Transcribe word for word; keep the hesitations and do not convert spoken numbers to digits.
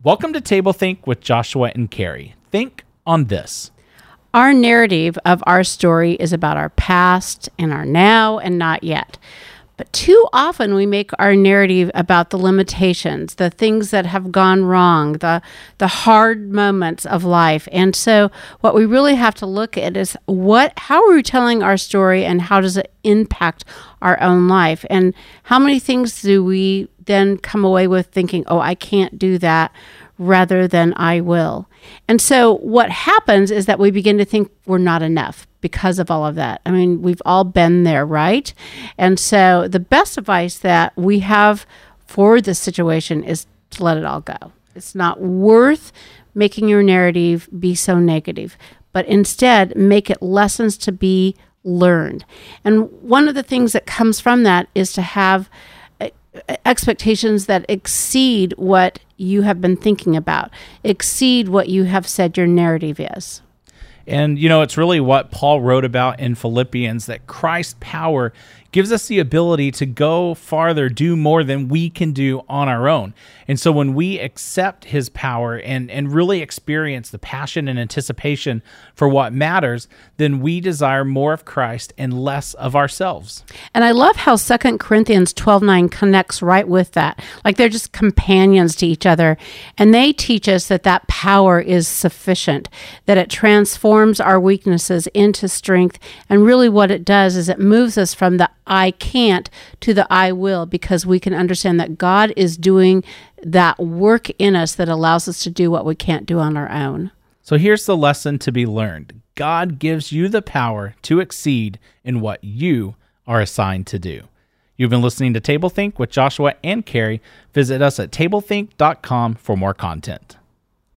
Welcome to Table Think with Joshua and Carrie. Think on this. Our narrative of our story is about our past and our now and not yet. But too often we make our narrative about the limitations, the things that have gone wrong, the the hard moments of life. And so what we really have to look at is what how are we telling our story and how does it impact our own life? And how many things do we then come away with thinking, oh, I can't do that, rather than I will. And so what happens is that we begin to think we're not enough because of all of that. I mean, we've all been there, right? And so the best advice that we have for this situation is to let it all go. It's not worth making your narrative be so negative, but instead make it lessons to be learned. And one of the things that comes from that is to have expectations that exceed what you have been thinking about, exceed what you have said your narrative is. And, you know, it's really what Paul wrote about in Philippians, that Christ's power gives us the ability to go farther, do more than we can do on our own. And so when we accept his power and, and really experience the passion and anticipation for what matters, then we desire more of Christ and less of ourselves. And I love how Second Corinthians twelve nine connects right with that. Like they're just companions to each other. And they teach us that that power is sufficient, that it transforms our weaknesses into strength. And really what it does is it moves us from the I can't to the I will, because we can understand that God is doing that work in us that allows us to do what we can't do on our own. So here's the lesson to be learned. God gives you the power to exceed in what you are assigned to do. You've been listening to Table Think with Joshua and Carrie. Visit us at table think dot com for more content.